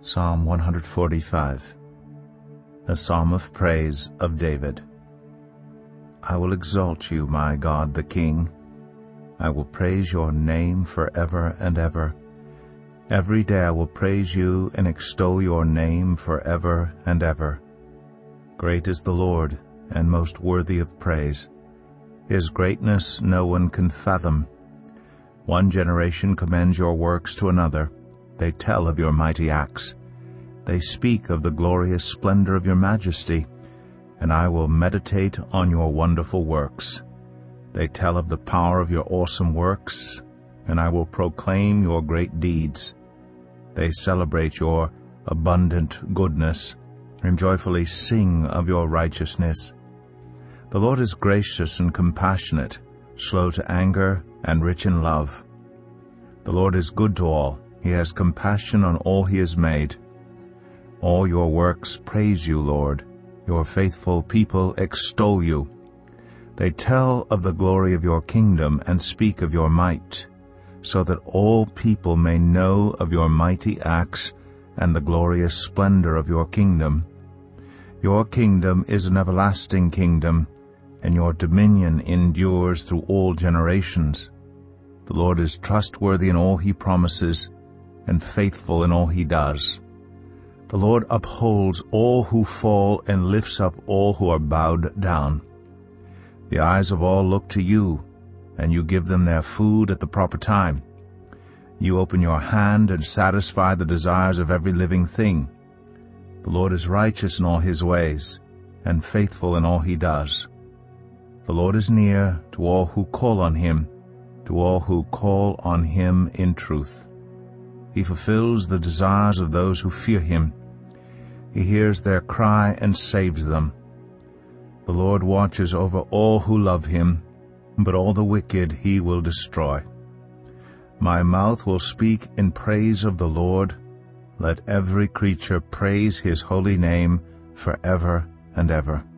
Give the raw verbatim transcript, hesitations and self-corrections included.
Psalm one hundred forty-five. A Psalm of Praise of David. I will exalt you, my God the King. I will praise your name forever and ever. Every day I will praise you and extol your name forever and ever. Great is the Lord, and most worthy of praise. His greatness no one can fathom. One generation commends your works to another. They tell of your mighty acts. They speak of the glorious splendor of your majesty, and I will meditate on your wonderful works. They tell of the power of your awesome works, and I will proclaim your great deeds. They celebrate your abundant goodness, and joyfully sing of your righteousness. The Lord is gracious and compassionate, slow to anger, and rich in love. The Lord is good to all. He has compassion on all he has made. All your works praise you, Lord. Your faithful people extol you. They tell of the glory of your kingdom and speak of your might, so that all people may know of your mighty acts and the glorious splendor of your kingdom. Your kingdom is an everlasting kingdom, and your dominion endures through all generations. The Lord is trustworthy in all he promises, and faithful in all he does. The Lord upholds all who fall and lifts up all who are bowed down. The eyes of all look to you, and you give them their food at the proper time. You open your hand and satisfy the desires of every living thing. The Lord is righteous in all his ways, and faithful in all he does. The Lord is near to all who call on him, to all who call on him in truth. He fulfills the desires of those who fear him. He hears their cry and saves them. The Lord watches over all who love him, but all the wicked he will destroy. My mouth will speak in praise of the Lord. Let every creature praise his holy name forever and ever.